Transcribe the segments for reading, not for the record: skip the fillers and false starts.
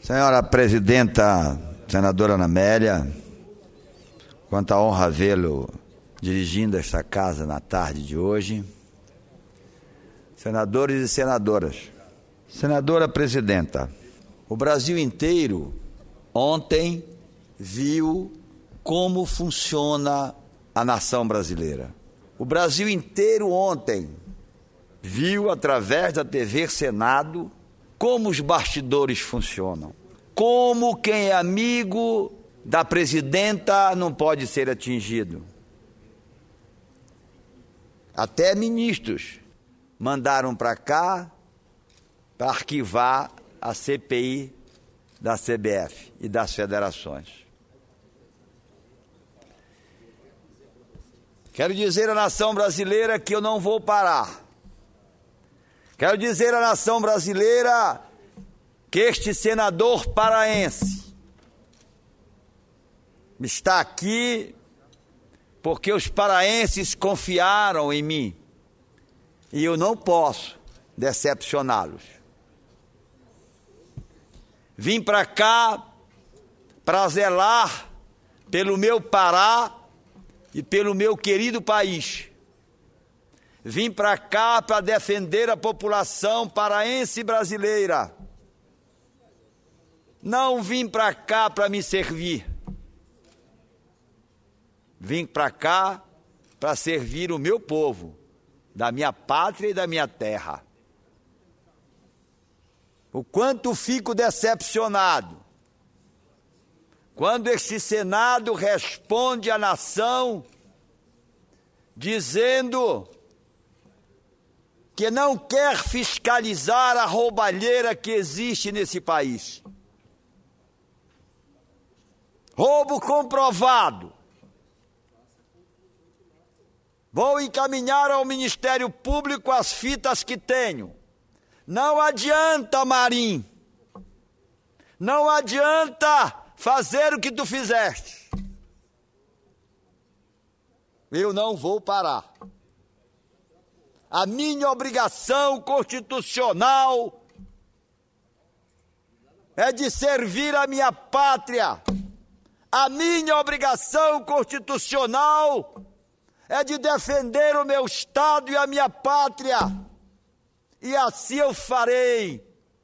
Senhora Presidenta, Senadora Ana Amélia, quanta honra vê-lo dirigindo esta casa na tarde de hoje. Senadores e senadoras, Senadora Presidenta, o Brasil inteiro ontem viu como funciona a nação brasileira. O Brasil inteiro ontem viu, através da TV Senado, como os bastidores funcionam. Como quem é amigo da presidenta não pode ser atingido. Até ministros mandaram para cá para arquivar a CPI da CBF e das federações. Quero dizer à nação brasileira que eu não vou parar. Quero dizer à nação brasileira que este senador paraense está aqui porque os paraenses confiaram em mim e eu não posso decepcioná-los. Vim para cá para zelar pelo meu Pará e pelo meu querido país. Vim para cá para defender a população paraense brasileira. Não vim para cá para me servir. Vim para cá para servir o meu povo, da minha pátria e da minha terra. O quanto fico decepcionado quando este Senado responde à nação dizendo que não quer fiscalizar a roubalheira que existe nesse país. Roubo comprovado. Vou encaminhar ao Ministério Público as fitas que tenho. Não adianta, Marim. Não adianta fazer o que tu fizeste. Eu não vou parar. A minha obrigação constitucional é de servir a minha pátria. A minha obrigação constitucional é de defender o meu Estado e a minha pátria. E assim eu farei,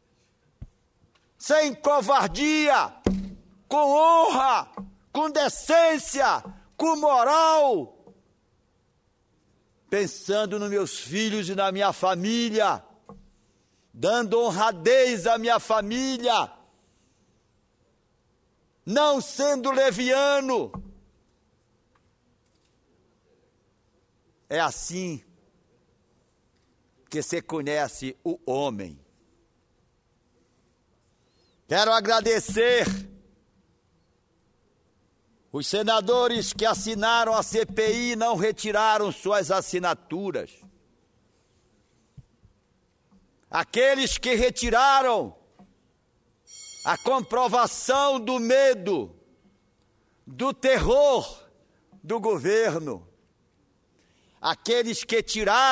sem covardia, com honra, com decência, com moral, pensando nos meus filhos e na minha família, dando honradez à minha família, não sendo leviano. É assim que se conhece o homem. Quero agradecer os senadores que assinaram a CPI e não retiraram suas assinaturas. Aqueles que retiraram a comprovação do medo, do terror do governo. Aqueles que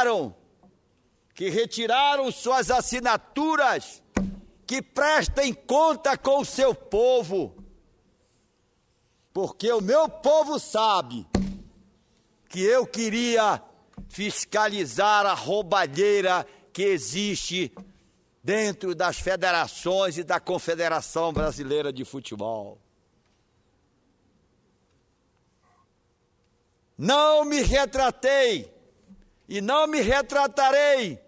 retiraram suas assinaturas, que prestem conta com o seu povo. Porque o meu povo sabe que eu queria fiscalizar a roubalheira que existe dentro das federações e da Confederação Brasileira de Futebol. Não me retratei e não me retratarei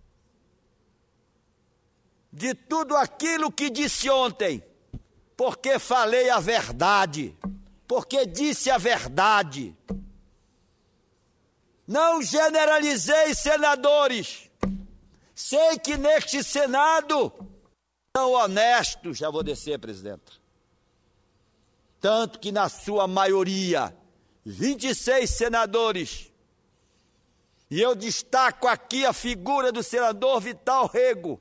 de tudo aquilo que disse ontem, porque falei a verdade, porque disse a verdade. Não generalizei senadores. Sei que neste Senado são honestos, já vou descer, presidenta. Tanto que na sua maioria, 26 senadores, e eu destaco aqui a figura do senador Vital Rego,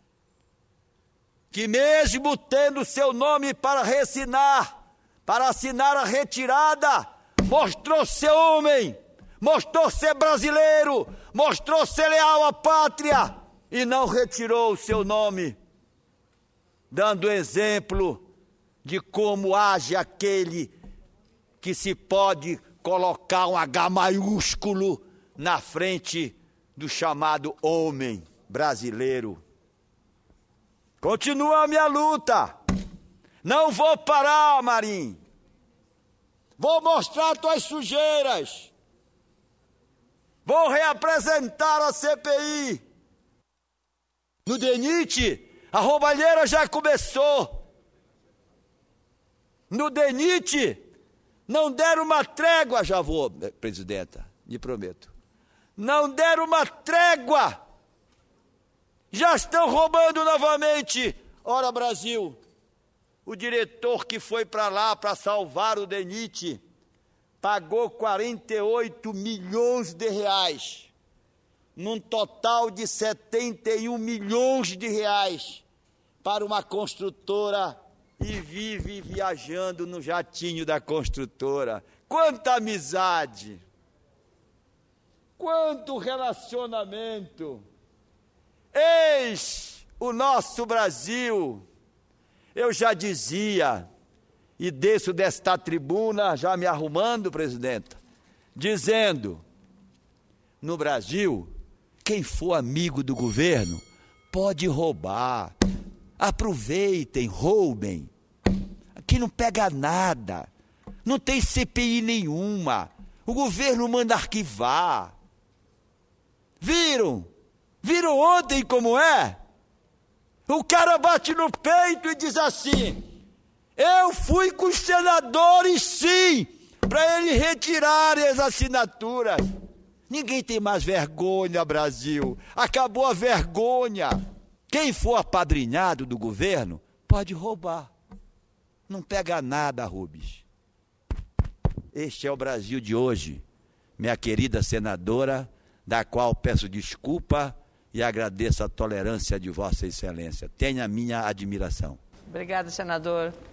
que mesmo tendo seu nome para assinar a retirada, mostrou ser homem, mostrou ser brasileiro, mostrou ser leal à pátria e não retirou o seu nome. dando exemplo de como age aquele que se pode colocar um H maiúsculo na frente do chamado homem brasileiro. Continua a minha luta. Não vou parar, Marinho. Vou mostrar tuas sujeiras. Vou reapresentar a CPI. No DENIT, a roubalheira já começou. No DENIT, não deram uma trégua, já vou, presidenta, lhe prometo. Não deram uma trégua. Já estão roubando novamente. Ora, Brasil, o diretor que foi para lá para salvar o DENIT pagou 48 milhões de reais, num total de 71 milhões de reais, para uma construtora e vive viajando no jatinho da construtora. Quanta amizade! Quanto relacionamento! Eis o nosso Brasil. Eu já dizia, e desço desta tribuna, já me arrumando, presidenta, dizendo, no Brasil, quem for amigo do governo pode roubar. Aproveitem, roubem. Aqui não pega nada. Não tem CPI nenhuma. O governo manda arquivar. Viram? Viram ontem como é? O cara bate no peito e diz assim: eu fui com os senadores, sim, para eles retirarem as assinaturas. Ninguém tem mais vergonha, Brasil. Acabou a vergonha. Quem for apadrinhado do governo pode roubar. Não pega nada, Rubens. Este é o Brasil de hoje, minha querida senadora, da qual peço desculpa e agradeço a tolerância de Vossa Excelência. Tenha a minha admiração. Obrigada, senador.